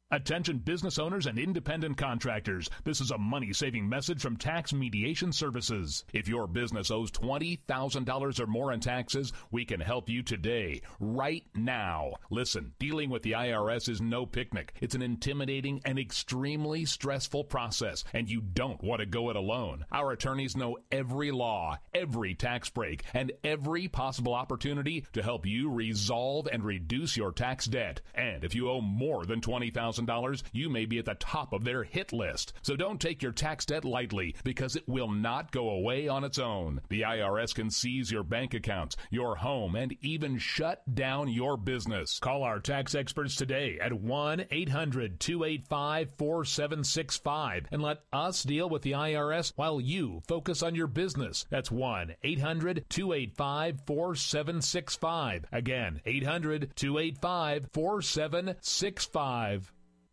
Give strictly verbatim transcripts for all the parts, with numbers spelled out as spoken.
Attention business owners and independent contractors. This is a money-saving message from Tax Mediation Services. If your business owes twenty thousand dollars or more in taxes, we can help you today, right now. Listen, dealing with the I R S is no picnic. It's an intimidating and extremely stressful process, and you don't want to go it alone. Our attorneys know every law, every tax break, and every possible opportunity to help you resolve and reduce your tax debt. And if you owe more than twenty thousand dollars, you may be at the top of their hit list. So don't take your tax debt lightly, because it will not go away on its own. The I R S can seize your bank accounts, your home, and even shut down your business. Call our tax experts today at one eight hundred two eight five four seven six five and let us deal with the I R S while you focus on your business. That's one eight hundred two eight five four seven six five. Again, eight hundred two eight five four seven six five.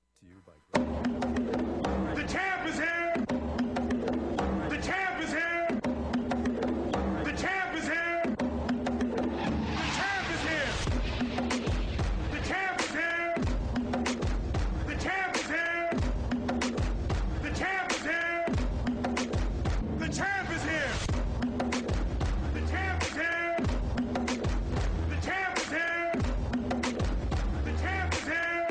The champ is here! The champ is here! The champ is here! The champ is here! The champ is here! The champ is here! The champ is here! The champ is here! The champ is here! The champ is here! The champ is here!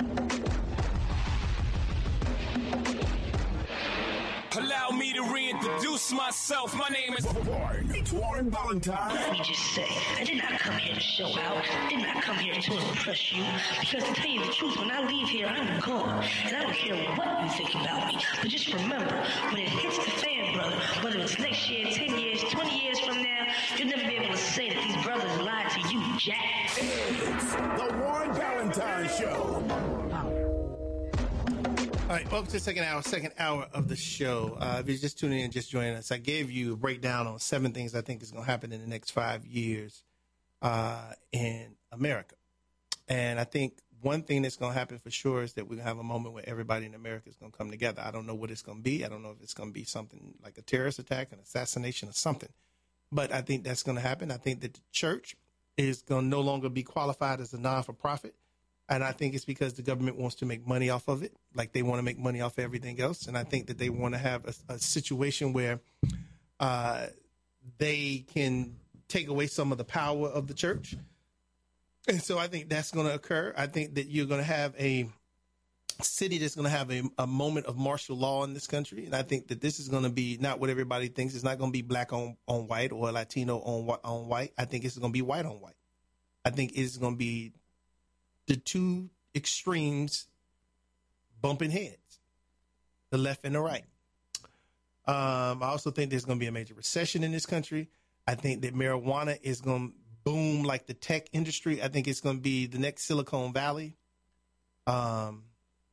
Allow me to reintroduce myself. My name is Warren. It's Warren Valentine. Let me just say, I did not come here to show out. I did not come here to impress you. Because to tell you the truth, when I leave here, I'm gone. And I don't care what you think about me. But just remember, when it hits the fan, brother, whether it's next year, ten years, twenty years from now, you'll never be able to say that these brothers lied to you, Jack. It's the Warren Valentine Show. All right, welcome to the second hour, second hour of the show. Uh, if you're just tuning in, just joining us, I gave you a breakdown on seven things I think is going to happen in the next five years uh, in America. And I think one thing that's going to happen for sure is that we're going to have a moment where everybody in America is going to come together. I don't know what it's going to be. I don't know if it's going to be something like a terrorist attack, an assassination, or something. But I think that's going to happen. I think that the church is going to no longer be qualified as a non-for-profit. And I think it's because the government wants to make money off of it, like they want to make money off everything else. And I think that they want to have a, a situation where uh, they can take away some of the power of the church. And so I think that's going to occur. I think that you're going to have a city that's going to have a, a moment of martial law in this country. And I think that this is going to be not what everybody thinks. It's not going to be black on, on white or Latino on, on white. I think it's going to be white on white. I think it's going to be the two extremes bumping heads, the left and the right. Um, I also think there's going to be a major recession in this country. I think that marijuana is going to boom like the tech industry. I think it's going to be the next Silicon Valley. Um,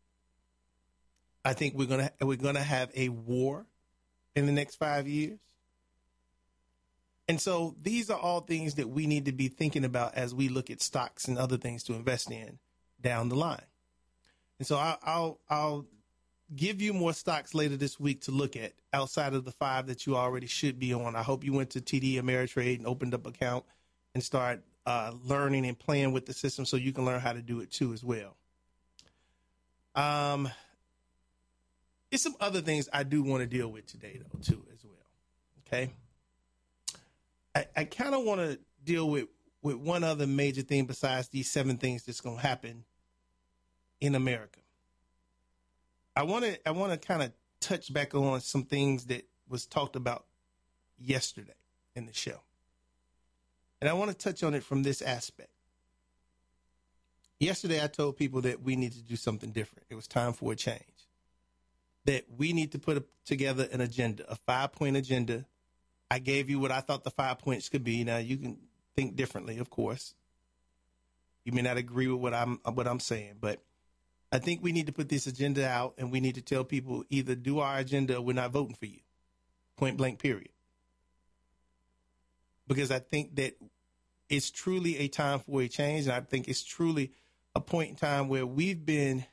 I think we're going to we're going to have a war in the next five years. And so these are all things that we need to be thinking about as we look at stocks and other things to invest in down the line. And so I'll, I'll, I'll give you more stocks later this week to look at outside of the five that you already should be on. I hope you went to T D Ameritrade and opened up an account and start uh, learning and playing with the system so you can learn how to do it too as well. Um, it's some other things I do want to deal with today though too as well. Okay. I, I kind of want to deal with, with one other major thing besides these seven things that's going to happen in America. I want to I want to kind of touch back on some things that was talked about yesterday in the show. And I want to touch on it from this aspect. Yesterday, I told people that we need to do something different. It was time for a change. That we need to put a, together an agenda, a five-point agenda. I gave you what I thought the five points could be. Now you can think differently, of course. You may not agree with what I'm what I'm saying, but I think we need to put this agenda out, and we need to tell people either do our agenda or we're not voting for you. Point blank, period. Because I think that it's truly a time for a change, and I think it's truly a point in time where we've been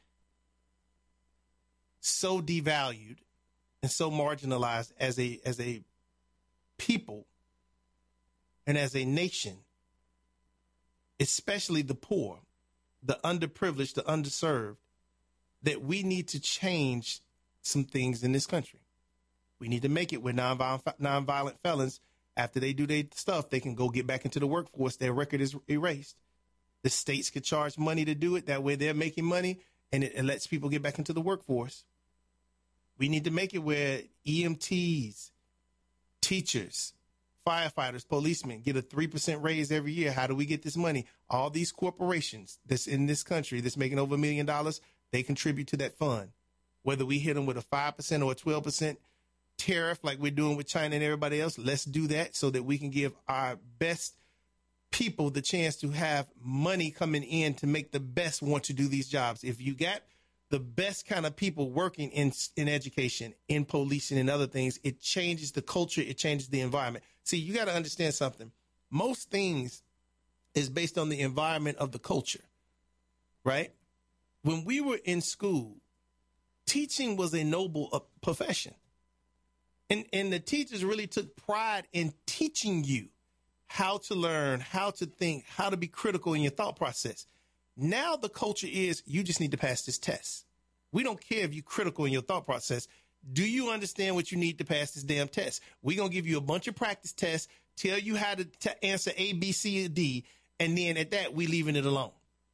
so devalued and so marginalized as a as a people and as a nation, especially the poor, the underprivileged, the underserved, that we need to change some things in this country. We need to make it where nonviolent, nonviolent felons, after they do their stuff, they can go get back into the workforce. Their record is erased. The states could charge money to do it. That way they're making money, and it, it lets people get back into the workforce. We need to make it where E M Ts, teachers, firefighters, policemen get a three percent raise every year. How do we get this money? All these corporations that's in this country that's making over a million dollars, they contribute to that fund. Whether we hit them with a five percent or a twelve percent tariff like we're doing with China and everybody else, let's do that so that we can give our best people the chance to have money coming in to make the best want to do these jobs. If you got the best kind of people working in in education, in policing, and other things, it changes the culture, it changes the environment. See, you got to understand something. Most things is based on the environment of the culture, right? When we were in school, teaching was a noble uh, profession. And, and the teachers really took pride in teaching you how to learn, how to think, how to be critical in your thought process. Now the culture is you just need to pass this test. We don't care if you're critical in your thought process. Do you understand what you need to pass this damn test? We're going to give you a bunch of practice tests, tell you how to t- answer A, B, C, or D, and then at that, we leaving it alone.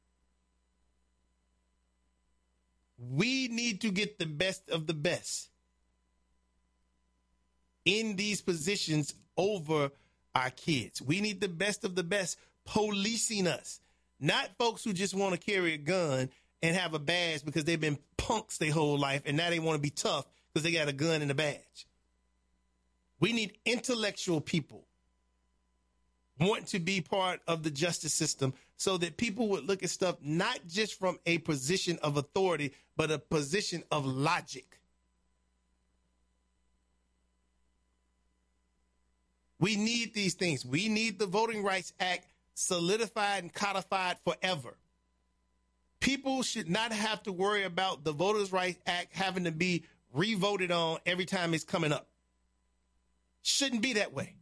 We need to get the best of the best in these positions over our kids. We need the best of the best policing us, not folks who just want to carry a gun and have a badge because they've been punks their whole life and now they want to be tough because they got a gun and a badge. We need intellectual people want to be part of the justice system so that people would look at stuff not just from a position of authority, but a position of logic. We need these things. We need the Voting Rights Act solidified and codified forever. People should not have to worry about the Voters' Rights Act having to be re-voted on every time it's coming up. Shouldn't be that way.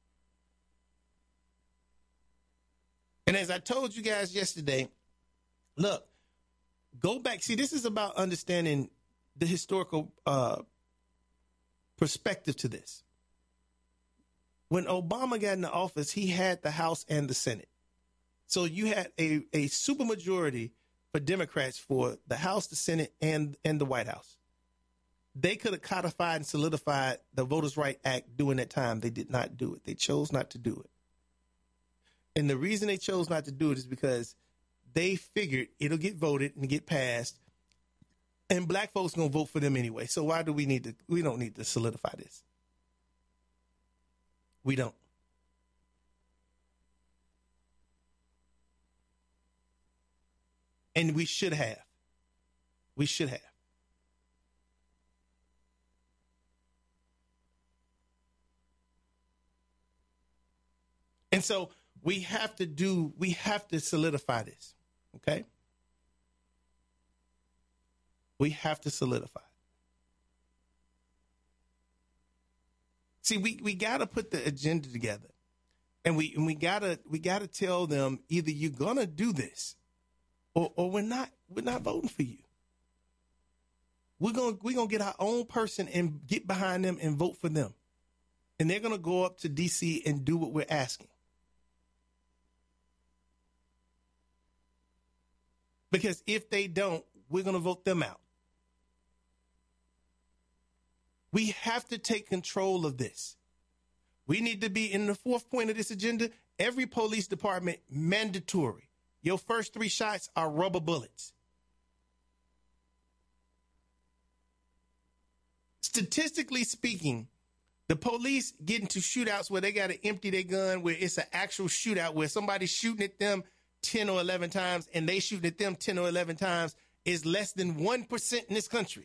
And as I told you guys yesterday, look, go back. See, this is about understanding the historical uh, perspective to this. When Obama got into office, he had the House and the Senate. So you had a, a supermajority for Democrats for the House, the Senate, and, and the White House. They could have codified and solidified the Voters' Rights Act during that time. They did not do it. They chose not to do it. And the reason they chose not to do it is because they figured it'll get voted and get passed, and black folks going to vote for them anyway. So why do we need to, we don't need to solidify this. We don't. And we should have. We should have. And so we have to do, we have to solidify this, okay? We have to solidify it. See, we, we got to put the agenda together, and we and we gotta we gotta tell them either you're gonna do this, or or we're not we're not voting for you. We're gonna we're gonna get our own person and get behind them and vote for them, and they're gonna go up to D C and do what we're asking. Because if they don't, we're gonna vote them out. We have to take control of this. We need to be in the fourth point of this agenda. Every police department, mandatory. Your first three shots are rubber bullets. Statistically speaking, the police get into shootouts where they got to empty their gun, where it's an actual shootout, where somebody's shooting at them ten or eleven times and they shooting at them ten or eleven times, is less than one percent in this country.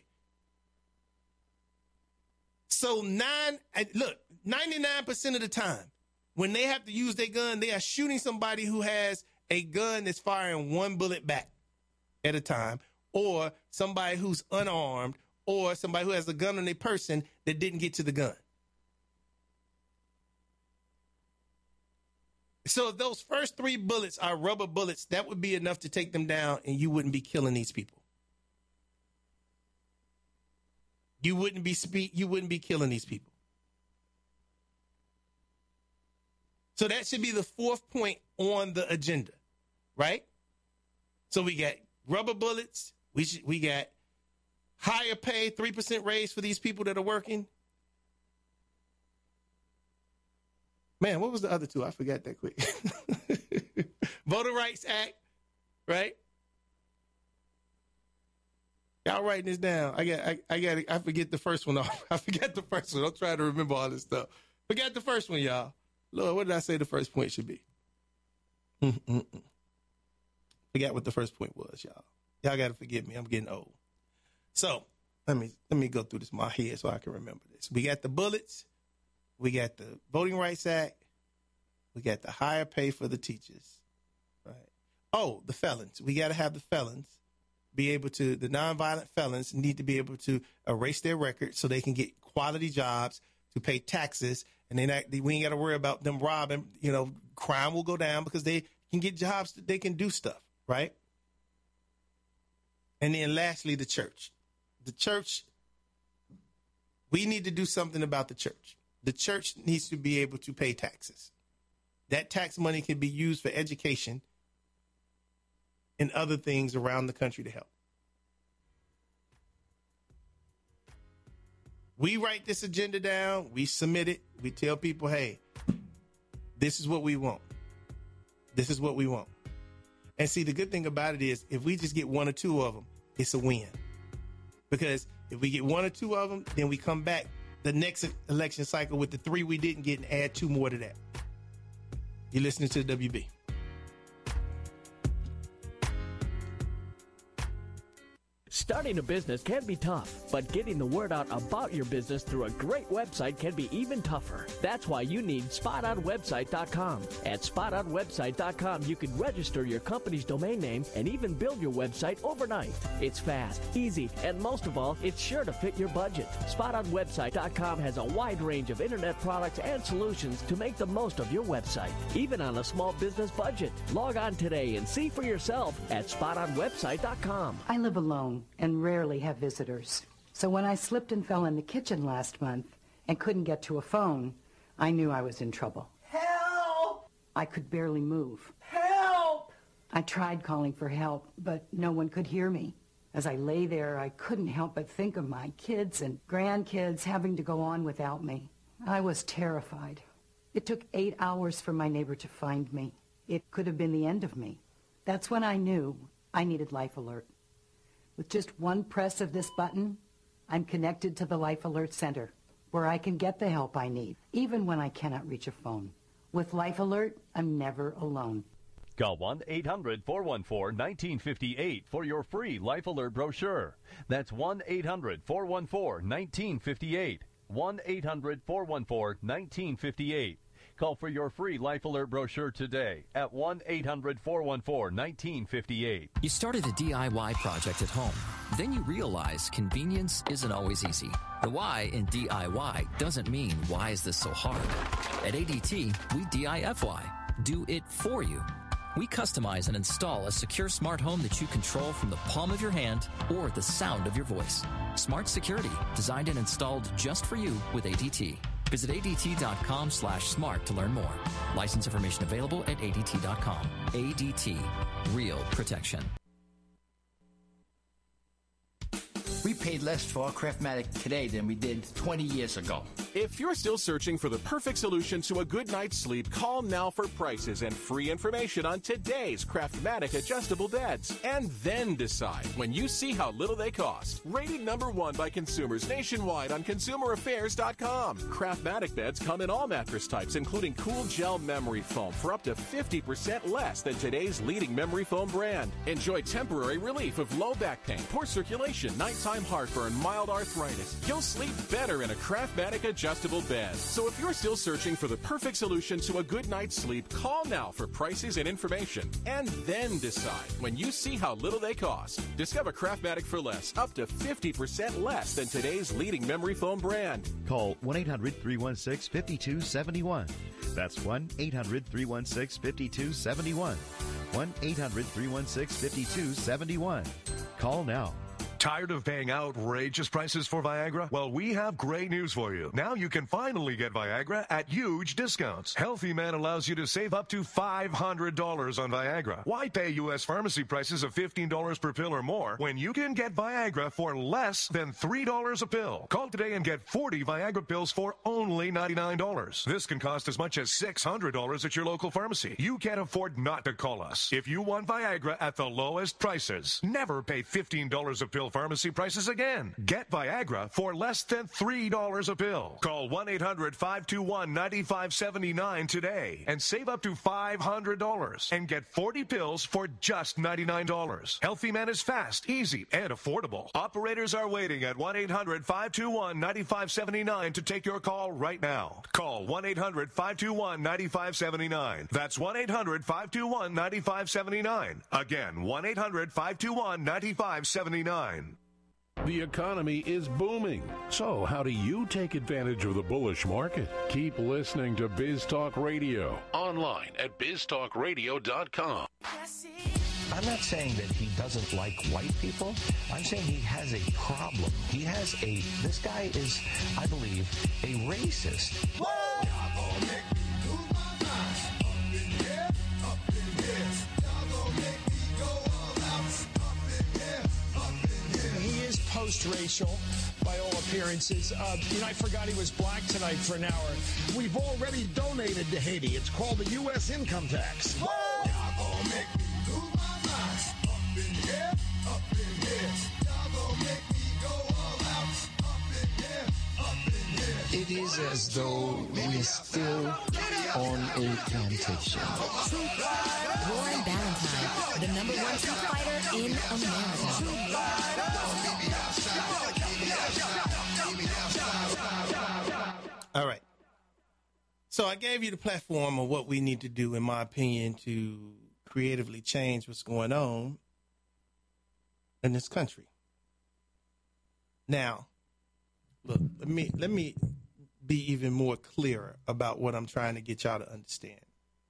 So nine, look, ninety-nine percent of the time, when they have to use their gun, they are shooting somebody who has a gun that's firing one bullet back at a time, or somebody who's unarmed, or somebody who has a gun on their person that didn't get to the gun. So if those first three bullets are rubber bullets, that would be enough to take them down, and you wouldn't be killing these people. you wouldn't be speak, you wouldn't be killing these people. So that should be the fourth point on the agenda, right? So we got rubber bullets. We should, we got higher pay, three percent raise for these people that are working. Man, what was the other two? I forgot that quick. Voter Rights Act, right? Y'all writing this down. I got, I, I got, I forget the first one off. I forgot the first one. I'm trying to remember all this stuff. Forgot the first one, y'all. Lord, what did I say the first point should be? Mm-mm-mm. Forgot what the first point was, y'all. Y'all got to forgive me. I'm getting old. So let me let me go through this in my head so I can remember this. We got the bullets. We got the Voting Rights Act. We got the higher pay for the teachers. Right. Oh, the felons. We got to have the felons be able to, the nonviolent felons need to be able to erase their record so they can get quality jobs, to pay taxes, and then we ain't got to worry about them robbing. You know, crime will go down because they can get jobs, they can do stuff, right? And then lastly, the church. The church, we need to do something about the church. The church needs to be able to pay taxes. That tax money can be used for education and other things around the country to help. We write this agenda down. We submit it. We tell people, hey, this is what we want. This is what we want. And see, the good thing about it is if we just get one or two of them, it's a win. Because if we get one or two of them, then we come back the next election cycle with the three we didn't get and add two more to that. You're listening to the W B. Starting a business can be tough, but getting the word out about your business through a great website can be even tougher. That's why you need spot on website dot com. At spot on website dot com, you can register your company's domain name and even build your website overnight. It's fast, easy, and most of all, it's sure to fit your budget. spot on website dot com has a wide range of internet products and solutions to make the most of your website, even on a small business budget. Log on today and see for yourself at spot on website dot com. I live alone and rarely have visitors. So when I slipped and fell in the kitchen last month and couldn't get to a phone, I knew I was in trouble. Help! I could barely move. Help! I tried calling for help, but no one could hear me. As I lay there, I couldn't help but think of my kids and grandkids having to go on without me. I was terrified. It took eight hours for my neighbor to find me. It could have been the end of me. That's when I knew I needed Life Alert. With just one press of this button, I'm connected to the Life Alert Center, where I can get the help I need, even when I cannot reach a phone. With Life Alert, I'm never alone. Call one eight hundred four one four one nine five eight for your free Life Alert brochure. That's one eight hundred four one four one nine five eight. one eight hundred four one four one nine five eight. Call for your free Life Alert brochure today at one eight hundred four one four one nine five eight. You started a D I Y project at home. Then you realize convenience isn't always easy. The why in D I Y doesn't mean why is this so hard. At A D T, we D I F Y. Do it for you. We customize and install a secure smart home that you control from the palm of your hand or the sound of your voice. Smart security, designed and installed just for you with A D T. Visit A D T dot com slash smart to learn more. License information available at A D T dot com. A D T. Real protection. We paid less for our Craftmatic today than we did twenty years ago. If you're still searching for the perfect solution to a good night's sleep, call now for prices and free information on today's Craftmatic adjustable beds. And then decide when you see how little they cost. Rated number one by consumers nationwide on consumer affairs dot com. Craftmatic beds come in all mattress types, including cool gel memory foam for up to fifty percent less than today's leading memory foam brand. Enjoy temporary relief of low back pain, poor circulation, nighttime heartburn, mild arthritis. You'll sleep better in a Craftmatic adjustable bed. So if you're still searching for the perfect solution to a good night's sleep, call now for prices and information. And then decide when you see how little they cost. Discover Craftmatic for less, up to fifty percent less than today's leading memory foam brand. Call one eight hundred three one six five two seven one. That's one eight hundred three one six five two seven one. one eight hundred three one six five two seven one. Call now. Tired of paying outrageous prices for Viagra? Well, we have great news for you. Now you can finally get Viagra at huge discounts. Healthy Man allows you to save up to five hundred dollars on Viagra. Why pay U S pharmacy prices of fifteen dollars per pill or more when you can get Viagra for less than three dollars a pill? Call today and get forty Viagra pills for only ninety-nine dollars. This can cost as much as six hundred dollars at your local pharmacy. You can't afford not to call us. If you want Viagra at the lowest prices, never pay fifteen dollars a pill pharmacy prices again. Get Viagra for less than three dollars a pill. Call one eight hundred five two one nine five seven nine today and save up to five hundred dollars and get forty pills for just ninety-nine dollars. Healthy Man is fast, easy, and affordable. Operators are waiting at one eight hundred five two one nine five seven nine to take your call right now. Call one eight hundred five two one nine five seven nine. That's one eight hundred five two one nine five seven nine. Again, one eight hundred five two one nine five seven nine. The economy is booming. So how do you take advantage of the bullish market? Keep listening to Biz Talk Radio. Online at biz talk radio dot com. I'm not saying that he doesn't like white people. I'm saying he has a problem. He has a, this guy is, I believe, a racist. He is post-racial by all appearances. Uh, you know, I forgot he was black tonight for an hour. We've already donated to Haiti. It's called the U S income tax. It is as though we're still on a plantation. Warren Ballantyne, the number one truth fighter in America. All right. So I gave you the platform of what we need to do, in my opinion, to creatively change what's going on in this country. Now, look, let me let me be even more clearer about what I'm trying to get y'all to understand.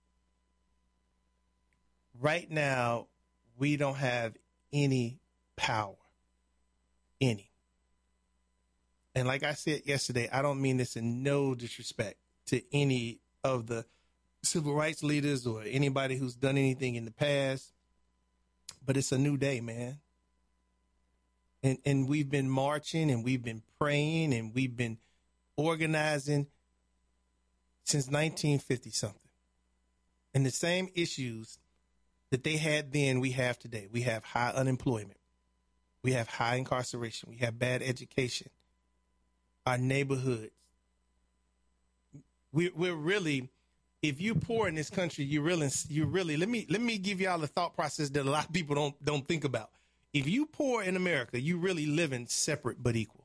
Right now, we don't have any power. Any. And like I said yesterday, I don't mean this in no disrespect to any of the civil rights leaders or anybody who's done anything in the past, but it's a new day, man. And and we've been marching and we've been praying and we've been organizing since nineteen fifty something. And the same issues that they had then, we have today. We have high unemployment. We have high incarceration. We have bad education. Our neighborhoods. We're, we're really, if you're poor in this country, you really, you really, let me, let me give y'all a thought process that a lot of people don't, don't think about. If you poor in America, you really living separate but equal.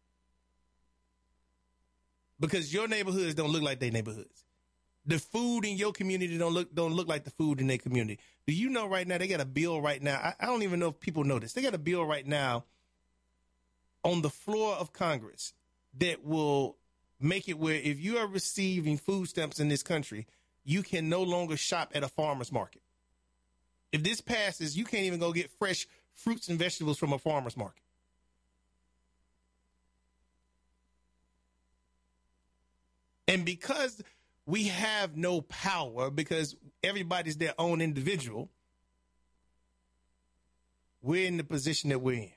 Because your neighborhoods don't look like their neighborhoods. The food in your community don't look don't look like the food in their community. Do you know right now, they got a bill right now. I, I don't even know if people know this. They got a bill right now on the floor of Congress that will make it where if you are receiving food stamps in this country, you can no longer shop at a farmer's market. If this passes, you can't even go get fresh fruits and vegetables from a farmer's market. And because we have no power, because everybody's their own individual, we're in the position that we're in.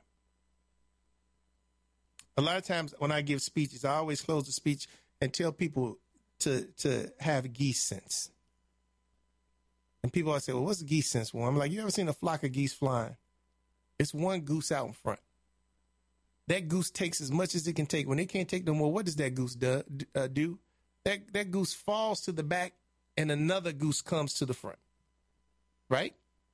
A lot of times when I give speeches, I always close the speech and tell people to to have geese sense. And people always say, well, what's geese sense? Well, I'm like, you ever seen a flock of geese flying? It's one goose out in front. That goose takes as much as it can take. When it can't take no more, what does that goose do? Uh, do? That, that goose falls to the back and another goose comes to the front. Right?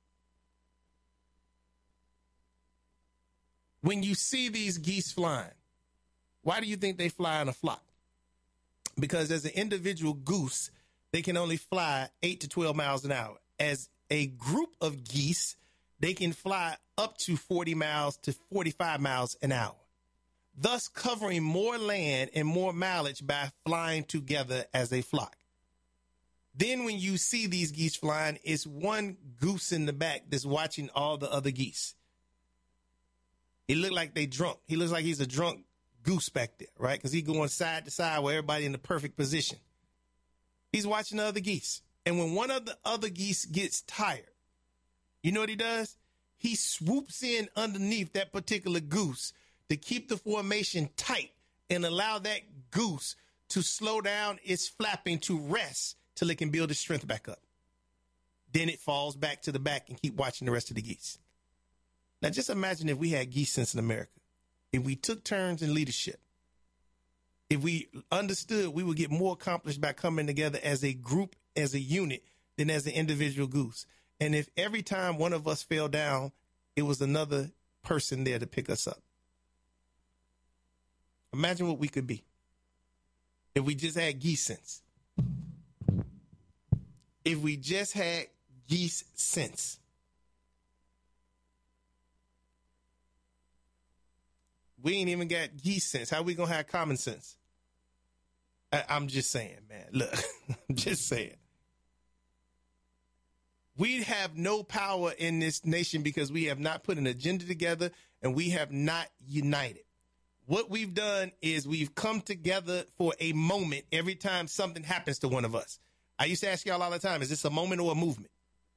When you see these geese flying, why do you think they fly in a flock? Because as an individual goose, they can only fly eight to twelve miles an hour. As a group of geese, they can fly up to forty miles to forty-five miles an hour, thus covering more land and more mileage by flying together as a flock. Then when you see these geese flying, it's one goose in the back that's watching all the other geese. He looked like they drunk. He looks like he's a drunk goose back there, right? Because he's going side to side with everybody in the perfect position. He's watching the other geese. And when one of the other geese gets tired, you know what he does? He swoops in underneath that particular goose to keep the formation tight and allow that goose to slow down its flapping to rest till it can build its strength back up. Then it falls back to the back and keep watching the rest of the geese. Now, just imagine if we had geese sense in America. If we took turns in leadership, if we understood we would get more accomplished by coming together as a group, as a unit, than as an individual goose. And if every time one of us fell down, it was another person there to pick us up. Imagine what we could be if we just had geese sense. If we just had geese sense. We ain't even got geese sense. How we going to have common sense? I, I'm just saying, man. Look, I'm just saying. We have no power in this nation because we have not put an agenda together and we have not united. What we've done is we've come together for a moment every time something happens to one of us. I used to ask y'all all the time, is this a moment or a movement?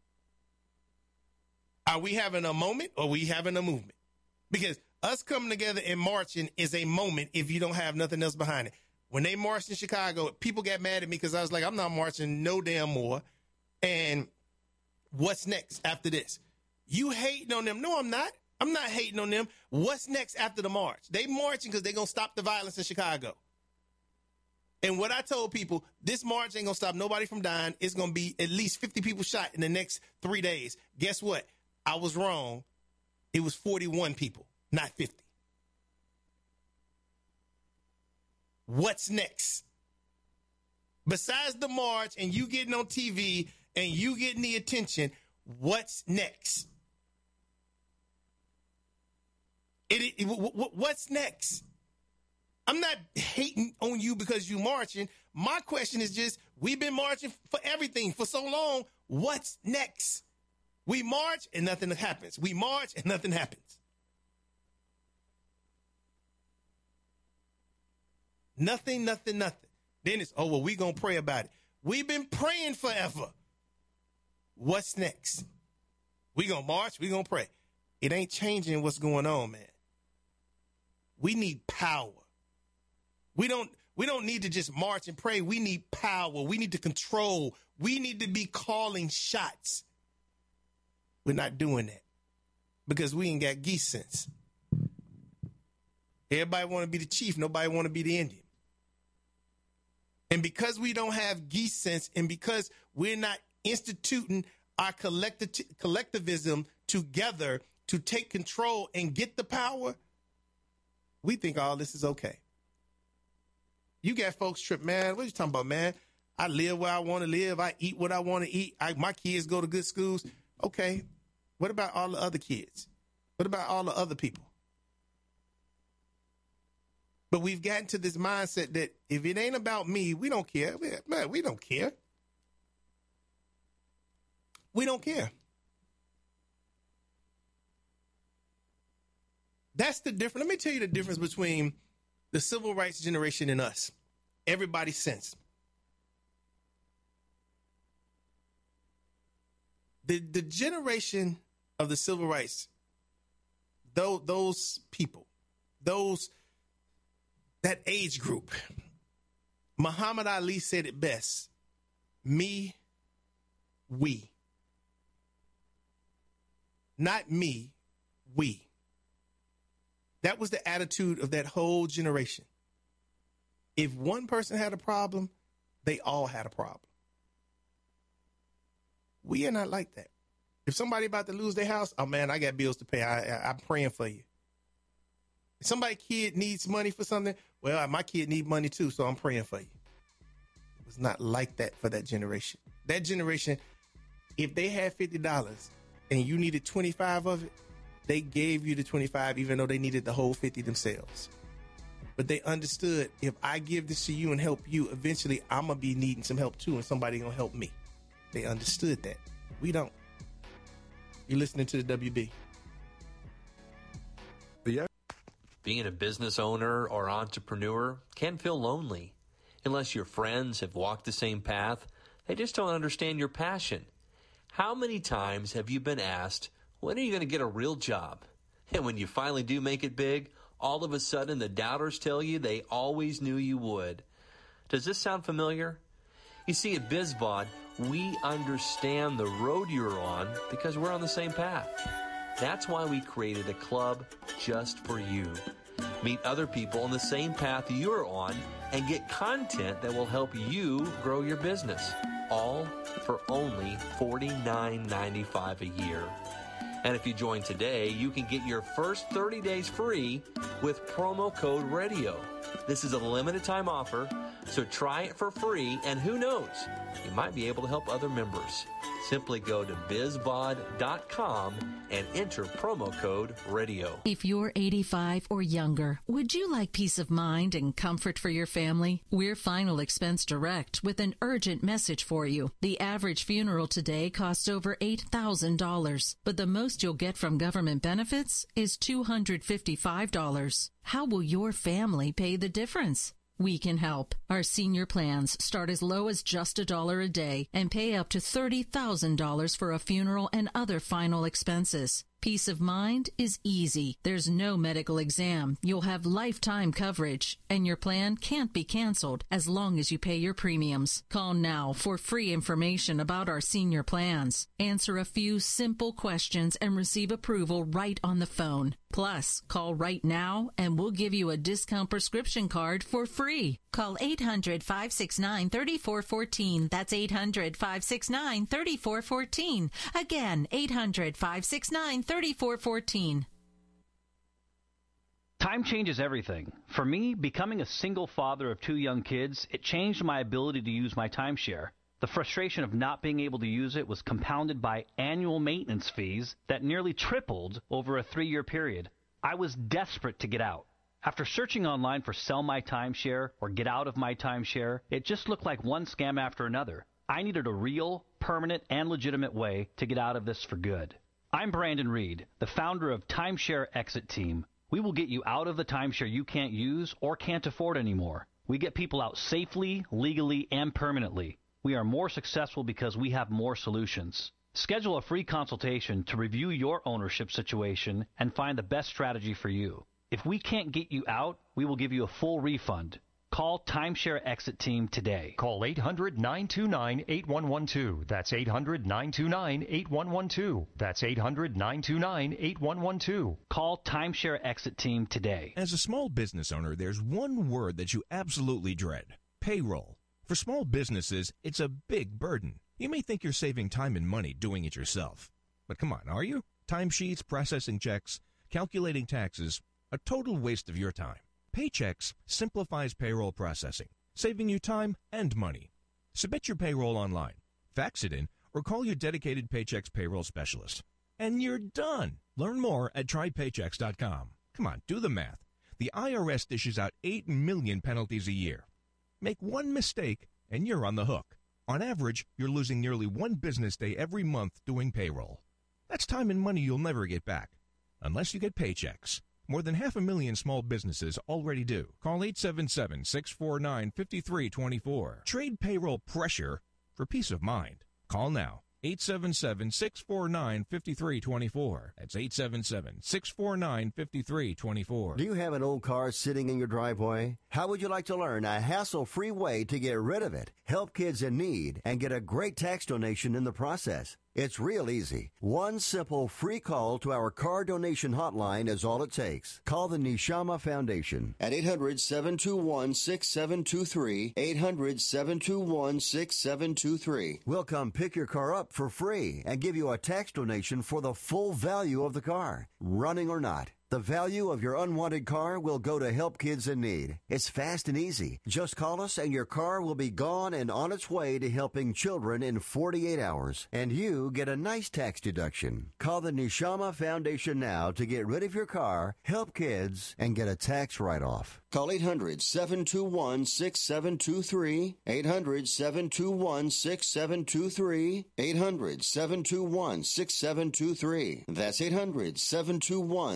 Are we having a moment or are we having a movement? Because us coming together and marching is a moment if you don't have nothing else behind it. When they marched in Chicago, people got mad at me because I was like, I'm not marching no damn more. And what's next after this? You hating on them. No, I'm not. I'm not hating on them. What's next after the march? They marching because they're going to stop the violence in Chicago. And what I told people, this march ain't going to stop nobody from dying. It's going to be at least fifty people shot in the next three days. Guess what? I was wrong. It was forty-one people, not fifty. What's next? Besides the march and you getting on T V and you getting the attention, what's next? It, it, what's next? I'm not hating on you because you marching. My question is just, we've been marching for everything for so long. What's next? We march and nothing happens. We march and nothing happens. Nothing, nothing, nothing. Then it's, oh, well, we going to pray about it. We've been praying forever. What's next? We going to march. We going to pray. It ain't changing what's going on, man. We need power. We don't, we don't need to just march and pray. We need power. We need to control. We need to be calling shots. We're not doing that because we ain't got geese sense. Everybody want to be the chief. Nobody want to be the Indian. And because we don't have geese sense and because we're not instituting our collecti- collectivism together to take control and get the power, we think all this is okay. You got folks trip, man. What are you talking about, man? I live where I want to live. I eat what I want to eat. I, my kids go to good schools. Okay. What about all the other kids? What about all the other people? But we've gotten to this mindset that if it ain't about me, we don't care. Man, we don't care. We don't care. That's the difference. Let me tell you the difference between the civil rights generation and us. Everybody sense. The the generation of the civil rights, those, those people, those, that age group, Muhammad Ali said it best. Me, we. Not me, we. That was the attitude of that whole generation. If one person had a problem, they all had a problem. We are not like that. If somebody about to lose their house, oh man, I got bills to pay. I, I, I'm praying for you. If somebody's kid needs money for something, well, my kid need money too, so I'm praying for you. It was not like that for that generation. That generation, if they had fifty dollars and you needed twenty-five of it, they gave you the twenty-five even though they needed the whole fifty themselves. But they understood, if I give this to you and help you, eventually I'm going to be needing some help too and somebody going to help me. They understood that. We don't. You're listening to the W B. The Being a business owner or entrepreneur can feel lonely. Unless your friends have walked the same path, they just don't understand your passion. How many times have you been asked, when are you going to get a real job? And when you finally do make it big, all of a sudden the doubters tell you they always knew you would. Does this sound familiar? You see, at BizVod, we understand the road you're on because we're on the same path. That's why we created a club just for you. Meet other people on the same path you're on and get content that will help you grow your business. All for only forty-nine ninety-five a year. And if you join today, you can get your first thirty days free with promo code RADIO. This is a limited time offer, so try it for free, and who knows, you might be able to help other members. Simply go to bizvod dot com and enter promo code RADIO. If you're eighty-five or younger, would you like peace of mind and comfort for your family? We're Final Expense Direct with an urgent message for you. The average funeral today costs over eight thousand dollars, but the most you'll get from government benefits is two hundred fifty-five dollars. How will your family pay the difference? We can help. Our senior plans start as low as just a dollar a day and pay up to thirty thousand dollars for a funeral and other final expenses. Peace of mind is easy. There's no medical exam. You'll have lifetime coverage, and your plan can't be canceled as long as you pay your premiums. Call now for free information about our senior plans. Answer a few simple questions and receive approval right on the phone. Plus, call right now and we'll give you a discount prescription card for free. Call eight hundred, five six nine, three four one four. That's eight hundred, five six nine, three four one four. Again, eight hundred, five six nine, three four one four. Time changes everything. For me, becoming a single father of two young kids, it changed my ability to use my timeshare. The frustration of not being able to use it was compounded by annual maintenance fees that nearly tripled over a three-year period. I was desperate to get out. After searching online for sell my timeshare or get out of my timeshare, it just looked like one scam after another. I needed a real, permanent, and legitimate way to get out of this for good. I'm Brandon Reed, the founder of Timeshare Exit Team. We will get you out of the timeshare you can't use or can't afford anymore. We get people out safely, legally, and permanently. We are more successful because we have more solutions. Schedule a free consultation to review your ownership situation and find the best strategy for you. If we can't get you out, we will give you a full refund. Call Timeshare Exit Team today. Call eight hundred, nine two nine, eight one one two. That's eight hundred, nine two nine, eight one one two. That's eight hundred, nine two nine, eight one one two. Call Timeshare Exit Team today. As a small business owner, there's one word that you absolutely dread: payroll. For small businesses, it's a big burden. You may think you're saving time and money doing it yourself. But come on, are you? Timesheets, processing checks, calculating taxes, a total waste of your time. Paychex simplifies payroll processing, saving you time and money. Submit your payroll online, fax it in, or call your dedicated Paychex payroll specialist. And you're done. Learn more at try paychex dot com. Come on, do the math. The I R S dishes out eight million penalties a year. Make one mistake, and you're on the hook. On average, you're losing nearly one business day every month doing payroll. That's time and money you'll never get back, unless you get Paychex. More than half a million small businesses already do. Call eight seven seven, six four nine, five three two four. Trade payroll pressure for peace of mind. Call now. eight seven seven, six four nine, five three two four. That's eight seven seven, six four nine, five three two four. Do you have an old car sitting in your driveway? How would you like to learn a hassle-free way to get rid of it, help kids in need, and get a great tax donation in the process? It's real easy. One simple free call to our car donation hotline is all it takes. Call the Neshama Foundation at eight hundred, seven two one, six seven two three, eight hundred, seven two one, six seven two three. We'll come pick your car up for free and give you a tax donation for the full value of the car, running or not. The value of your unwanted car will go to help kids in need. It's fast and easy. Just call us and your car will be gone and on its way to helping children in forty-eight hours. And you get a nice tax deduction. Call the Neshama Foundation now to get rid of your car, help kids, and get a tax write-off. Call eight hundred, seven two one, six seven two three, eight hundred, seven two one, six seven two three, eight hundred, seven two one, six seven two three. That's eight hundred, seven two one, six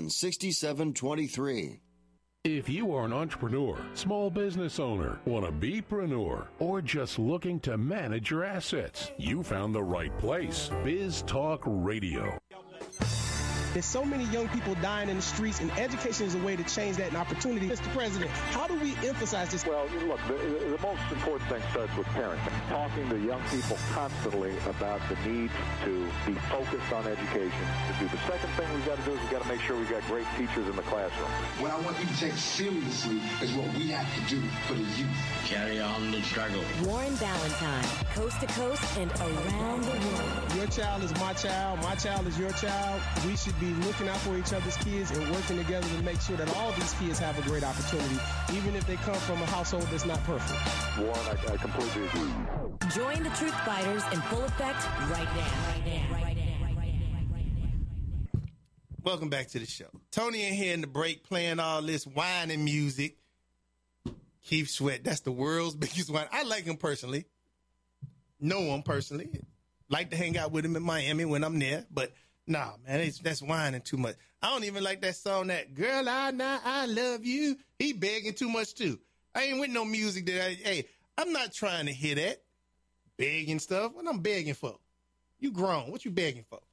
seven two three. If you are an entrepreneur, small business owner, want to be-preneur, or just looking to manage your assets, you found the right place. Biz Talk Radio. There's so many young people dying in the streets, and education is a way to change that and opportunity. Mister President, how do we emphasize this? Well, look, the, the most important thing starts with parenting. Talking to young people constantly about the need to be focused on education. To do the second thing we've got to do is we've got to make sure we've got great teachers in the classroom. What I want you to take seriously is what we have to do for the youth. Carry on the struggle. Warren Ballantyne, coast to coast and around the world. Your child is my child. My child is your child. We should be looking out for each other's kids and working together to make sure that all these kids have a great opportunity, even if they come from a household that's not perfect. Warren, I, I completely agree. Join the Truth Fighters in full effect right now. Right now. Right now. Right now. Welcome back to the show. Tony in here in the break playing all this whining music. Keith Sweat, that's the world's biggest whine. I like him personally. Know him personally. Like to hang out with him in Miami when I'm there, but nah, man, it's, that's whining too much. I don't even like that song, that Girl, I Now I Love You. He begging too much, too. I ain't with no music that I, hey, I'm not trying to hear that. Begging stuff. What I'm begging for? You grown. What you begging for?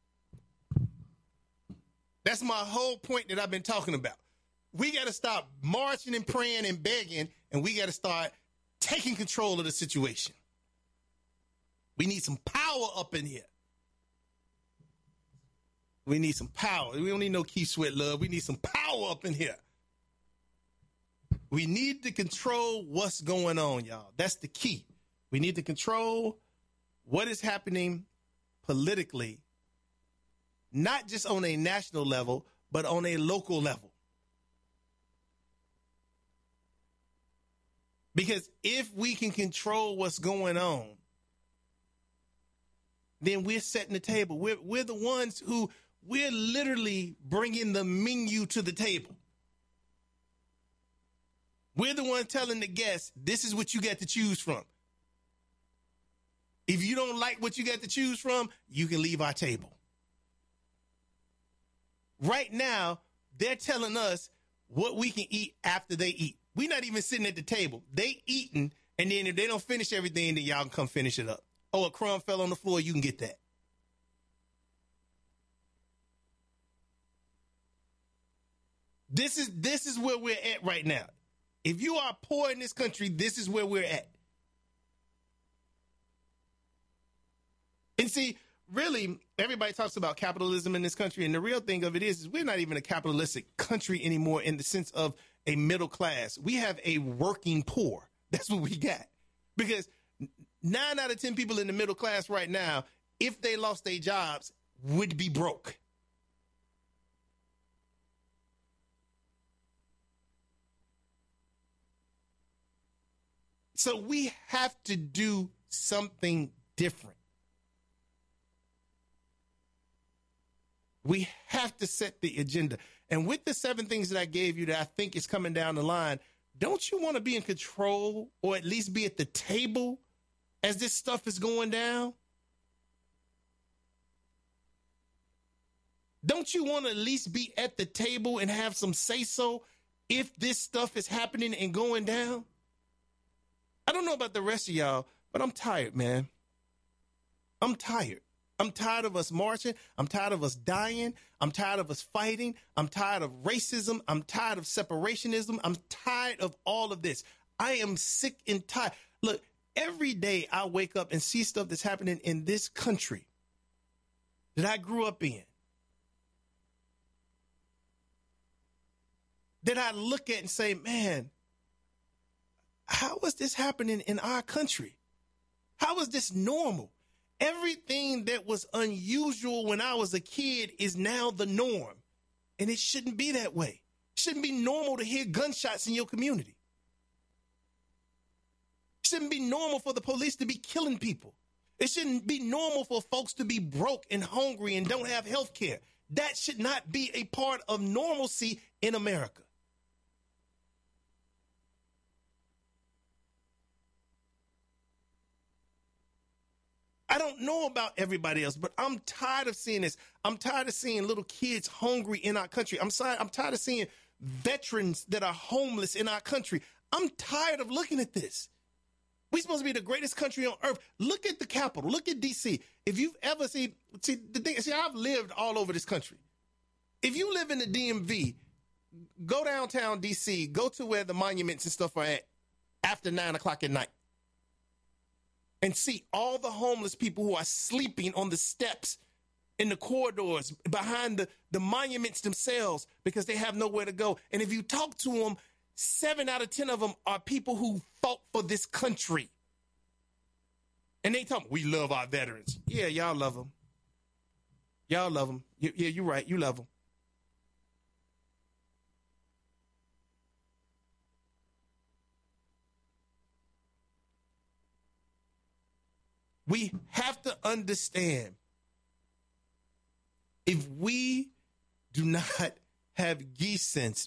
That's my whole point that I've been talking about. We got to stop marching and praying and begging, and we got to start taking control of the situation. We need some power up in here. We need some power. We don't need no Keith Sweat love. We need some power up in here. We need to control what's going on, y'all. That's the key. We need to control what is happening politically, not just on a national level, but on a local level. Because if we can control what's going on, then we're setting the table. We're, we're the ones who, we're literally bringing the menu to the table. We're the ones telling the guests, this is what you got to choose from. If you don't like what you got to choose from, you can leave our table. Right now, they're telling us what we can eat after they eat. We're not even sitting at the table. They eating, and then if they don't finish everything, then y'all can come finish it up. Oh, a crumb fell on the floor, you can get that. This is this is where we're at right now. If you are poor in this country, this is where we're at. And see, really, everybody talks about capitalism in this country, and the real thing of it is, is we're not even a capitalistic country anymore in the sense of a middle class. We have a working poor. That's what we got. Because nine out of ten people in the middle class right now, if they lost their jobs, would be broke. So we have to do something different. We have to set the agenda. And with the seven things that I gave you that I think is coming down the line, don't you want to be in control or at least be at the table as this stuff is going down? Don't you want to at least be at the table and have some say-so if this stuff is happening and going down? I don't know about the rest of y'all, but I'm tired, man. I'm tired. I'm tired of us marching. I'm tired of us dying. I'm tired of us fighting. I'm tired of racism. I'm tired of separationism. I'm tired of all of this. I am sick and tired. Look, every day I wake up and see stuff that's happening in this country that I grew up in, that I look at and say, man, how is this happening in our country? How is this normal? Everything that was unusual when I was a kid is now the norm. And it shouldn't be that way. It shouldn't be normal to hear gunshots in your community. It shouldn't be normal for the police to be killing people. It shouldn't be normal for folks to be broke and hungry and don't have health care. That should not be a part of normalcy in America. I don't know about everybody else, but I'm tired of seeing this. I'm tired of seeing little kids hungry in our country. I'm sorry, I'm tired of seeing veterans that are homeless in our country. I'm tired of looking at this. We're supposed to be the greatest country on earth. Look at the Capitol. Look at D C. If you've ever seen, see, the thing, see, I've lived all over this country. If you live in the D M V, go downtown D C, go to where the monuments and stuff are at after nine o'clock at night, and see all the homeless people who are sleeping on the steps, in the corridors, behind the, the monuments themselves, because they have nowhere to go. And if you talk to them, seven out of ten of them are people who fought for this country. And they talk, we love our veterans. Yeah, y'all love them. Y'all love them. Yeah, you're right. You love them. We have to understand, if we do not have geese sense,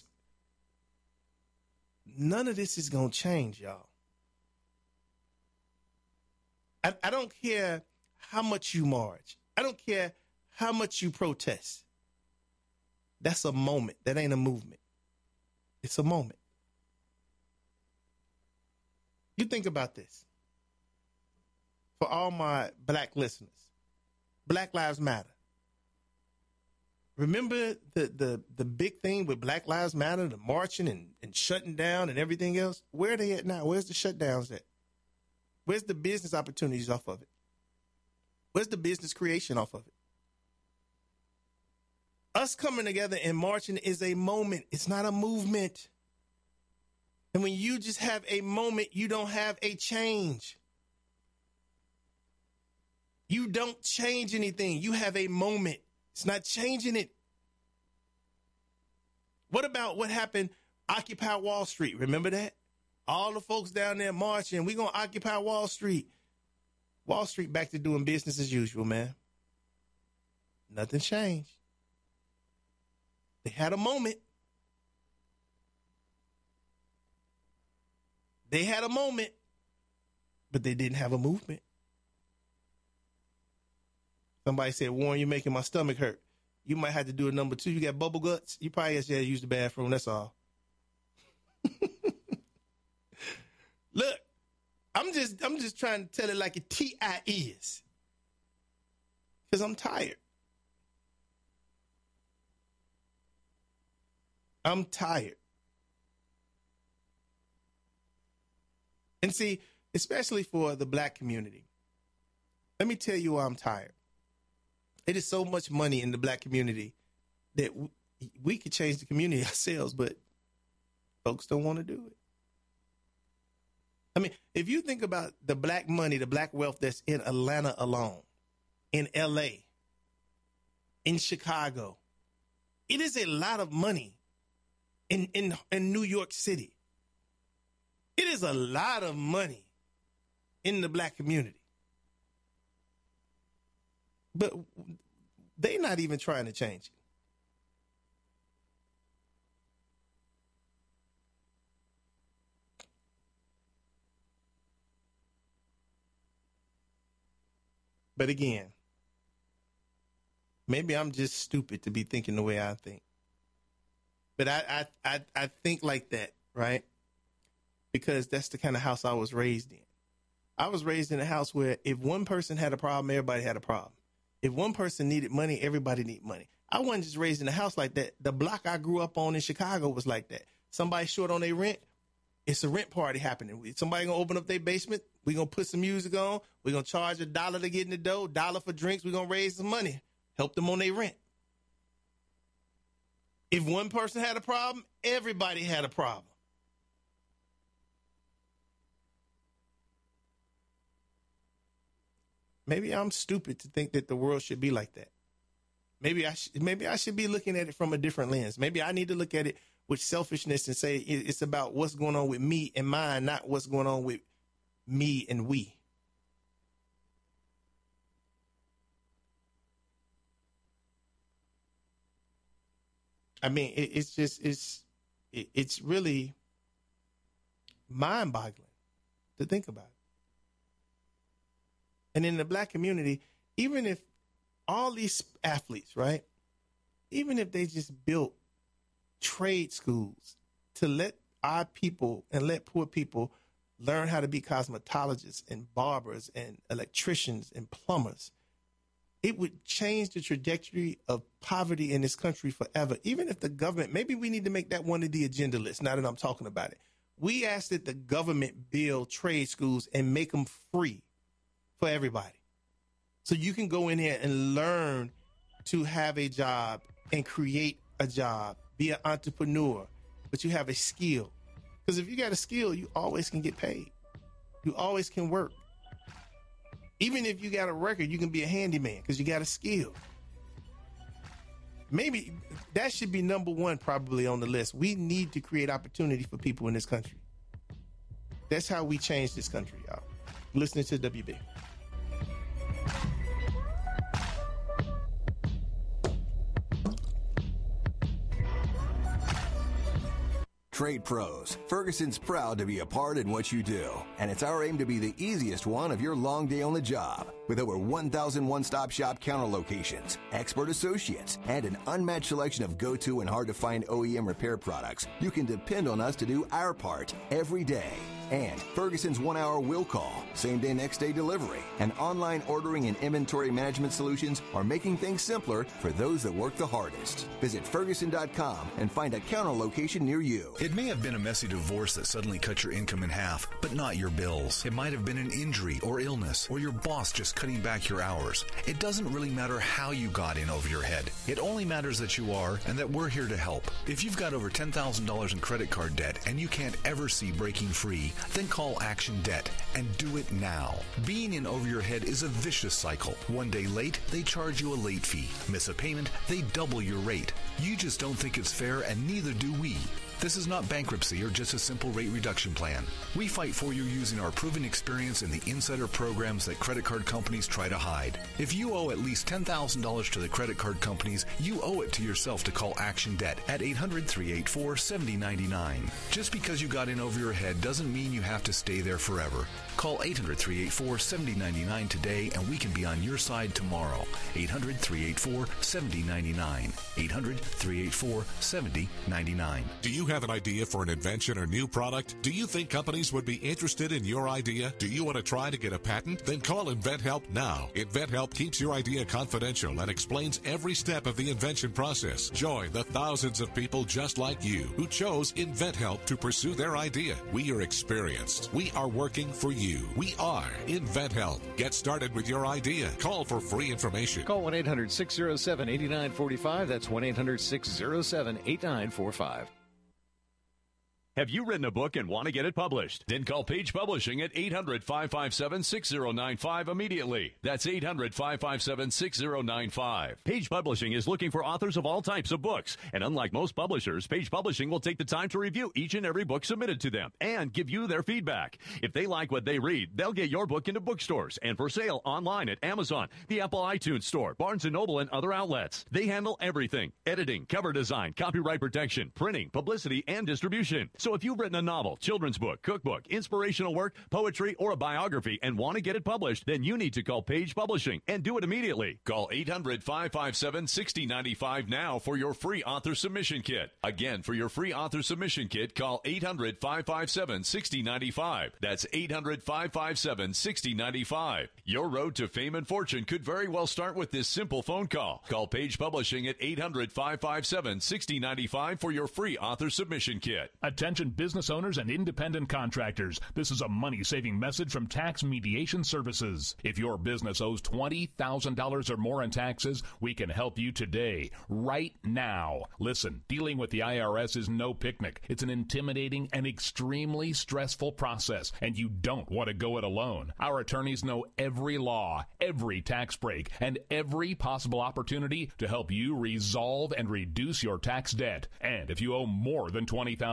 none of this is going to change, y'all. I, I don't care how much you march. I don't care how much you protest. That's a moment. That ain't a movement. It's a moment. You think about this. For all my black listeners, Black Lives Matter. Remember the, the, the big thing with Black Lives Matter, the marching and, and shutting down and everything else? Where are they at now? Where's the shutdowns at? Where's the business opportunities off of it? Where's the business creation off of it? Us coming together and marching is a moment. It's not a movement. And when you just have a moment, you don't have a change. You don't change anything. You have a moment. It's not changing it. What about what happened? Occupy Wall Street. Remember that? All the folks down there marching. We're going to occupy Wall Street. Wall Street back to doing business as usual, man. Nothing changed. They had a moment. They had a moment, but they didn't have a movement. Somebody said, Warren, you're making my stomach hurt. You might have to do a number two. You got bubble guts? You probably have to use the bathroom. That's all. Look, I'm just I'm just trying to tell it like a T I is. Because I'm tired. I'm tired. And see, especially for the black community, let me tell you why I'm tired. It is so much money in the black community that we, we could change the community ourselves, but folks don't want to do it. I mean, if you think about the black money, the black wealth that's in Atlanta alone, in L A, in Chicago, it is a lot of money in, in, in New York City. It is a lot of money in the black community. But they're not even trying to change it. But again, maybe I'm just stupid to be thinking the way I think. But I, I, I, I think like that, right? Because that's the kind of house I was raised in. I was raised in a house where if one person had a problem, everybody had a problem. If one person needed money, everybody needed money. I wasn't just raised in a house like that. The block I grew up on in Chicago was like that. Somebody short on their rent, it's a rent party happening. Somebody going to open up their basement. We're going to put some music on. We're going to charge a dollar to get in the door, dollar for drinks. We're going to raise some money, help them on their rent. If one person had a problem, everybody had a problem. Maybe I'm stupid to think that the world should be like that. Maybe I sh- maybe I should be looking at it from a different lens. Maybe I need to look at it with selfishness and say it's about what's going on with me and mine, not what's going on with me and we. I mean, it, it's just it's it, it's really mind-boggling to think about it. And in the black community, even if all these athletes, right, even if they just built trade schools to let our people and let poor people learn how to be cosmetologists and barbers and electricians and plumbers, it would change the trajectory of poverty in this country forever. Even if the government, maybe we need to make that one of the agenda lists, now that I'm talking about it. We ask that the government build trade schools and make them free for everybody. So you can go in here and learn to have a job and create a job, be an entrepreneur, but you have a skill. Because if you got a skill, you always can get paid. You always can work. Even if you got a record, you can be a handyman because you got a skill. Maybe that should be number one probably on the list. We need to create opportunity for people in this country. That's how we change this country, y'all. Listening to W B. Trade Pros. Ferguson's proud to be a part in what you do, and it's our aim to be the easiest one of your long day on the job. With over one thousand one-stop shop counter locations, expert associates, and an unmatched selection of go-to and hard-to-find O E M repair products, you can depend on us to do our part every day. And Ferguson's one-hour will call, same-day, next-day delivery, and online ordering and inventory management solutions are making things simpler for those that work the hardest. Visit Ferguson dot com and find a counter location near you. It may have been a messy divorce that suddenly cut your income in half, but not your bills. It might have been an injury or illness, or your boss just cutting back your hours. It doesn't really matter how you got in over your head. It only matters that you are and that we're here to help. If you've got over ten thousand dollars in credit card debt and you can't ever see breaking free, then call Action Debt and do it now. Being in over your head is a vicious cycle. One day late, they charge you a late fee. Miss a payment, they double your rate. You just don't think it's fair, and neither do we. This is not bankruptcy or just a simple rate reduction plan. We fight for you using our proven experience in the insider programs that credit card companies try to hide. If you owe at least ten thousand dollars to the credit card companies, you owe it to yourself to call Action Debt at eight hundred, three eight four, seven zero nine nine. Just because you got in over your head doesn't mean you have to stay there forever. Call eight hundred, three eight four, seven zero nine nine today and we can be on your side tomorrow. eight hundred, three eight four, seven zero nine nine. eight hundred, three eight four, seven zero nine nine. Do you have an idea for an invention or new product? Do you think companies would be interested in your idea? Do you want to try to get a patent? Then call InventHelp now. InventHelp keeps your idea confidential and explains every step of the invention process. Join the thousands of people just like you who chose InventHelp to pursue their idea. We are experienced. We are working for you. We are InventHelp. Get started with your idea. Call for free information. Call one eight hundred, six zero seven, eight nine four five. That's one eight hundred, six zero seven, eight nine four five. Have you written a book and want to get it published? Then call Page Publishing at eight hundred, five five seven, six zero nine five immediately. That's eight hundred, five five seven, six zero nine five. Page Publishing is looking for authors of all types of books. And unlike most publishers, Page Publishing will take the time to review each and every book submitted to them and give you their feedback. If they like what they read, they'll get your book into bookstores and for sale online at Amazon, the Apple iTunes Store, Barnes and Noble, and other outlets. They handle everything: editing, cover design, copyright protection, printing, publicity, and distribution. So if you've written a novel, children's book, cookbook, inspirational work, poetry, or a biography and want to get it published, then you need to call Page Publishing and do it immediately. Call eight hundred, five five seven, six zero nine five now for your free author submission kit. Again, for your free author submission kit, call eight hundred, five five seven, six zero nine five. That's eight hundred, five five seven, six zero nine five. Your road to fame and fortune could very well start with this simple phone call. Call Page Publishing at eight hundred, five five seven, six zero nine five for your free author submission kit. Attention business owners and independent contractors. This is a money-saving message from Tax Mediation Services. If your business owes twenty thousand dollars or more in taxes, we can help you today, right now. Listen, dealing with the I R S is no picnic. It's an intimidating and extremely stressful process, and you don't want to go it alone. Our attorneys know every law, every tax break, and every possible opportunity to help you resolve and reduce your tax debt. And if you owe more than twenty thousand dollars,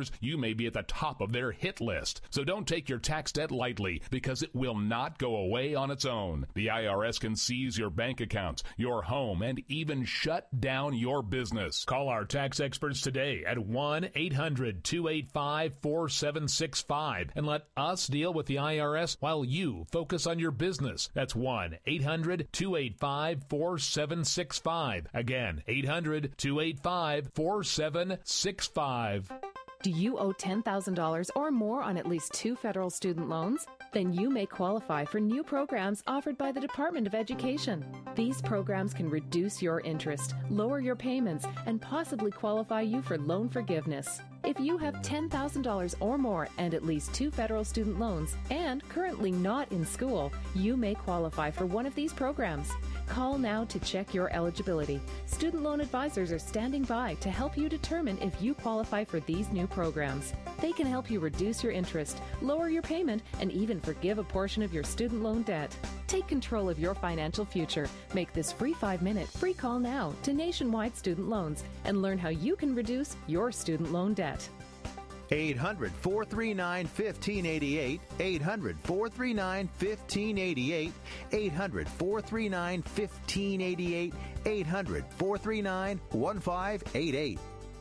dollars, you may be at the top of their hit list. So don't take your tax debt lightly, because it will not go away on its own. The I R S can seize your bank accounts, your home, and even shut down your business. Call our tax experts today at one eight hundred two eight five four seven six five and let us deal with the I R S while you focus on your business. That's one eight hundred two eight five four seven six five. Again, eight hundred two eight five four seven six five. Do you owe ten thousand dollars or more on at least two federal student loans? Then you may qualify for new programs offered by the Department of Education. These programs can reduce your interest, lower your payments, and possibly qualify you for loan forgiveness. If you have ten thousand dollars or more and at least two federal student loans and currently not in school, you may qualify for one of these programs. Call now to check your eligibility. Student loan advisors are standing by to help you determine if you qualify for these new programs. They can help you reduce your interest, lower your payment, and even forgive a portion of your student loan debt. Take control of your financial future. Make this free five-minute free call now to Nationwide Student Loans and learn how you can reduce your student loan debt. eight hundred four three nine one five eight eight, eight hundred four three nine one five eight eight, eight hundred four three nine one five eight eight, eight hundred four three nine one five eight eight.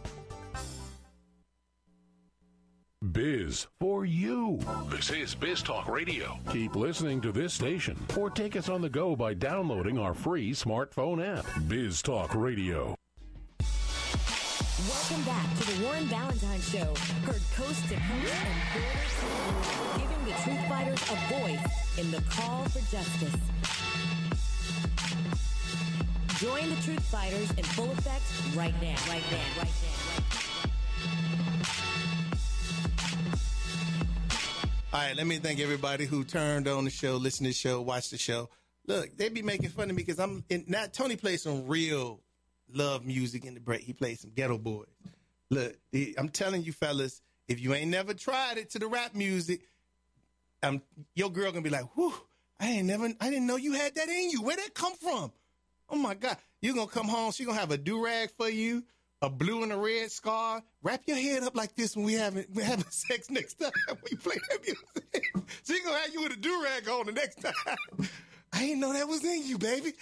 Biz for you. This is Biz Talk Radio. Keep listening to this station or take us on the go by downloading our free smartphone app. Biz Talk Radio. Welcome back to the Warren Valentine Show, heard coast to coast and border to border, giving the truth fighters a voice in the call for justice. Join the truth fighters in full effect right now, right now, right now. All right, let me thank everybody who turned on the show, listened to the show, watched the show. Look, they be making fun of me because I'm in, not Tony plays some real love music in the break. He plays some Ghetto Boys. Look, he, I'm telling you fellas, if you ain't never tried it to the rap music, um, your girl gonna be like, whew, I ain't never, I didn't know you had that in you. Where'd that come from? Oh my God. You're gonna come home, she gonna have a do-rag for you, a blue and a red scarf. Wrap your head up like this when we having we having sex next time when you play that music. She gonna have you with a do-rag on the next time. I didn't know that was in you, baby.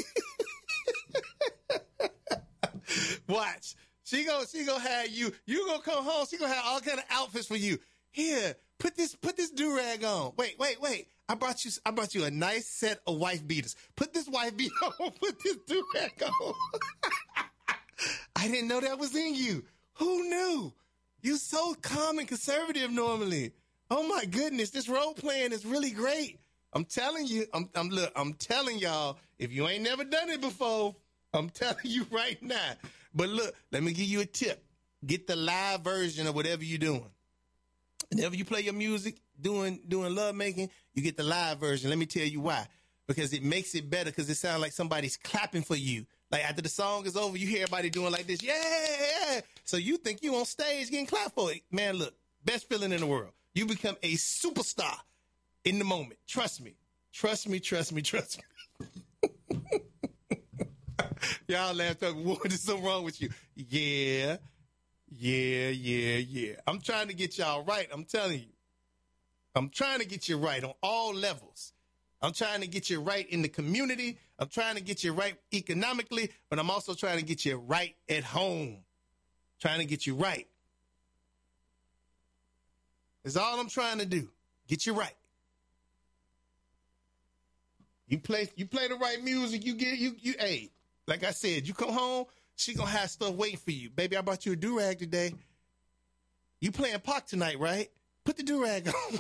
Watch. She gonna she gonna have you. You gonna come home. She gonna have all kind of outfits for you. Here, put this put this do-rag on. Wait, wait, wait. I brought you I brought you a nice set of wife beaters. Put this wife beater on. Put this do-rag on. I didn't know that was in you. Who knew? You so calm and conservative normally. Oh my goodness, this role playing is really great. I'm telling you, I'm, I'm look, I'm telling y'all, if you ain't never done it before, I'm telling you right now. But look, let me give you a tip. Get the live version of whatever you're doing. Whenever you play your music, doing doing love making, you get the live version. Let me tell you why. Because it makes it better because it sounds like somebody's clapping for you. Like after the song is over, you hear everybody doing like this. Yeah. So you think you on stage getting clapped for it. Man, look, best feeling in the world. You become a superstar in the moment. Trust me. Trust me, trust me, trust me. Y'all laughed up. What is something wrong with you? Yeah. Yeah, yeah, yeah. I'm trying to get y'all right. I'm telling you. I'm trying to get you right on all levels. I'm trying to get you right in the community. I'm trying to get you right economically, but I'm also trying to get you right at home. Trying to get you right. That's all I'm trying to do. Get you right. You play you play the right music, you get you you hey, like I said, you come home, she gonna have stuff waiting for you. Baby, I brought you a do-rag today. You playing Pac tonight, right? Put the do-rag on.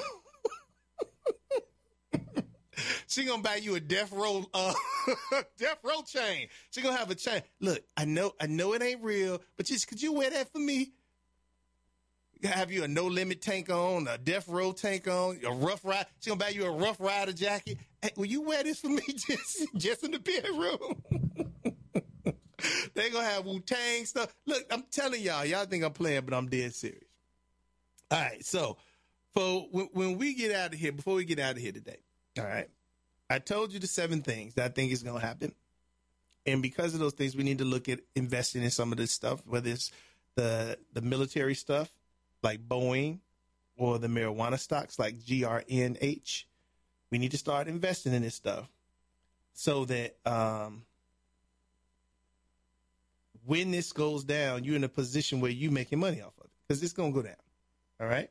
She gonna buy you a death row, uh, death row chain. She gonna have a chain. Look, I know, I know it ain't real, but just could you wear that for me? Have you a no limit tank on, a death row tank on, a rough ride? She gonna buy you a rough rider jacket. Hey, will you wear this for me just, just in the bedroom? They gonna have Wu-Tang stuff. Look, I'm telling y'all, y'all think I'm playing, but I'm dead serious. All right, so for when, when we get out of here, before we get out of here today, all right, I told you the seven things that I think is going to happen. And because of those things, we need to look at investing in some of this stuff, whether it's the, the military stuff, like Boeing or the marijuana stocks like G R N H. We need to start investing in this stuff so that um, when this goes down, you're in a position where you're making money off of it, because it's going to go down. All right.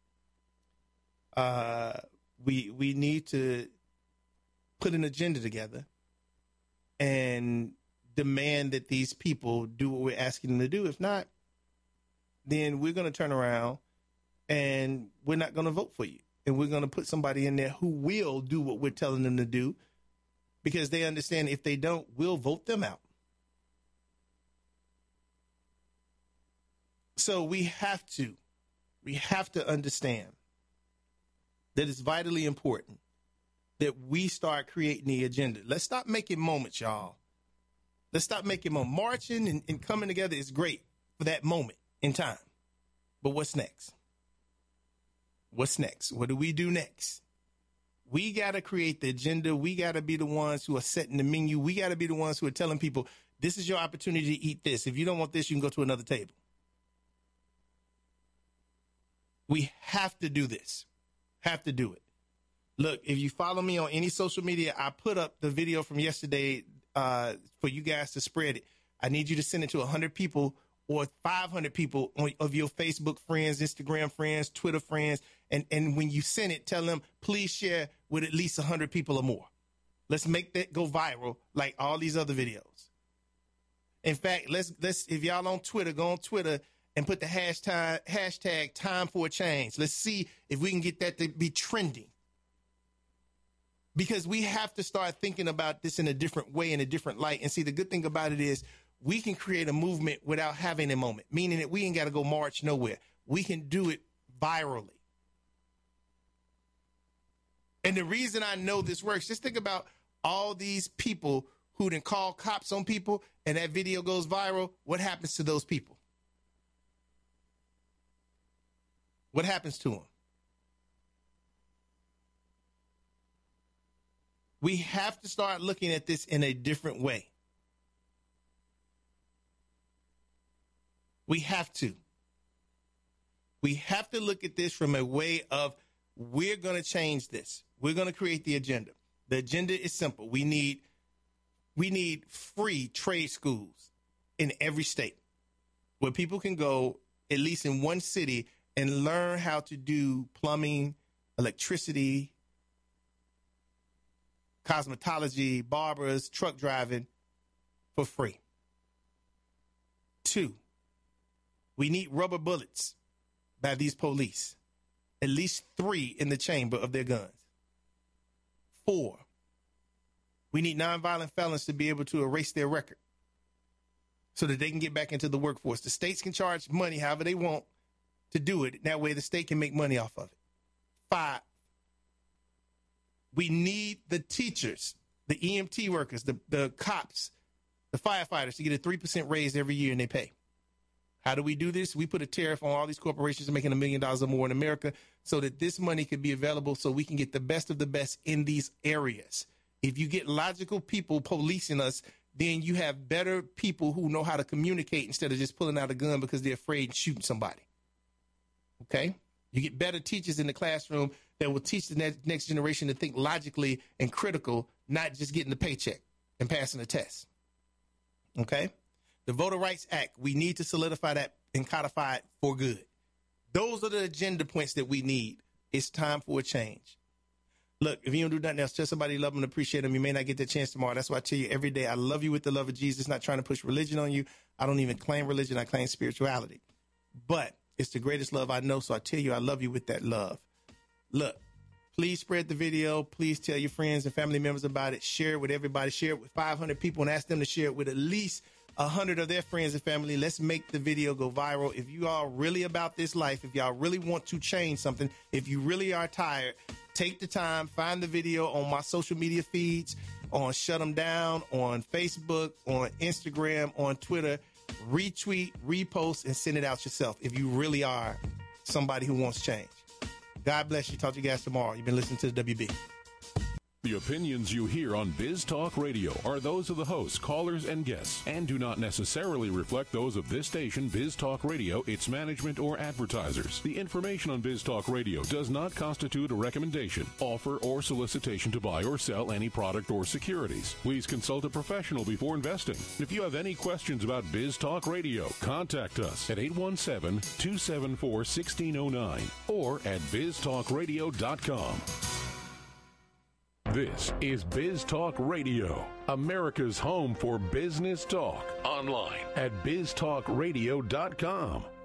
Uh, we we need to put an agenda together and demand that these people do what we're asking them to do. If not, then we're going to turn around and we're not going to vote for you. And we're going to put somebody in there who will do what we're telling them to do, because they understand if they don't, we'll vote them out. So we have to, we have to understand that it's vitally important that we start creating the agenda. Let's stop making moments, y'all. Let's stop making moments. Marching and, and coming together is great for that moment in time. But what's next? What's next? What do we do next? We got to create the agenda. We got to be the ones who are setting the menu. We got to be the ones who are telling people, this is your opportunity to eat this. If you don't want this, you can go to another table. We have to do this. Have to do it. Look, if you follow me on any social media, I put up the video from yesterday uh, for you guys to spread it. I need you to send it to one hundred people or five hundred people on, of your Facebook friends, Instagram friends, Twitter friends. And, and when you send it, tell them, please share with at least one hundred people or more. Let's make that go viral like all these other videos. In fact, let's, let's if y'all on Twitter, go on Twitter and put the hashtag, hashtag time for a change. Let's see if we can get that to be trending. Because we have to start thinking about this in a different way, in a different light. And see, the good thing about it is we can create a movement without having a moment, meaning that we ain't got to go march nowhere. We can do it virally. And the reason I know this works, just think about all these people who done call cops on people and that video goes viral. What happens to those people? What happens to them? We have to start looking at this in a different way. We have to. We have to look at this from a way of, we're going to change this. We're going to create the agenda. The agenda is simple. We need, we need free trade schools in every state where people can go, at least in one city, and learn how to do plumbing, electricity, cosmetology, barbers, truck driving for free. Two, we need rubber bullets by these police, at least three in the chamber of their guns. Four, we need nonviolent felons to be able to erase their record so that they can get back into the workforce. The states can charge money however they want to do it. That way the state can make money off of it. Five, we need the teachers, the E M T workers, the, the cops, the firefighters to get a three percent raise every year in their pay. How do we do this? We put a tariff on all these corporations making a million dollars or more in America so that this money could be available so we can get the best of the best in these areas. If you get logical people policing us, then you have better people who know how to communicate instead of just pulling out a gun because they're afraid of shooting somebody. Okay? You get better teachers in the classroom that will teach the next, next generation to think logically and critical, not just getting the paycheck and passing a test. Okay? The Voter Rights Act, we need to solidify that and codify it for good. Those are the agenda points that we need. It's time for a change. Look, if you don't do nothing else, tell somebody you love them and appreciate them. You may not get that chance tomorrow. That's why I tell you every day, I love you with the love of Jesus. Not trying to push religion on you. I don't even claim religion. I claim spirituality. But it's the greatest love I know, so I tell you I love you with that love. Look, please spread the video. Please tell your friends and family members about it. Share it with everybody. Share it with five hundred people and ask them to share it with at least one hundred of their friends and family. Let's make the video go viral. If you are really about this life, if y'all really want to change something, if you really are tired, take the time, find the video on my social media feeds, on Shut 'em Down, on Facebook, on Instagram, on Twitter. Retweet, repost, and send it out yourself if you really are somebody who wants change. God bless you. Talk to you guys tomorrow. You've been listening to the W B. The opinions you hear on Biz Talk Radio are those of the hosts, callers, and guests, and do not necessarily reflect those of this station, Biz Talk Radio, its management, or advertisers. The information on Biz Talk Radio does not constitute a recommendation, offer, or solicitation to buy or sell any product or securities. Please consult a professional before investing. If you have any questions about Biz Talk Radio, contact us at eight one seven, two seven four, one six zero nine or at biz talk radio dot com. This is Biz Talk Radio, America's home for business talk. Online at biz talk radio dot com.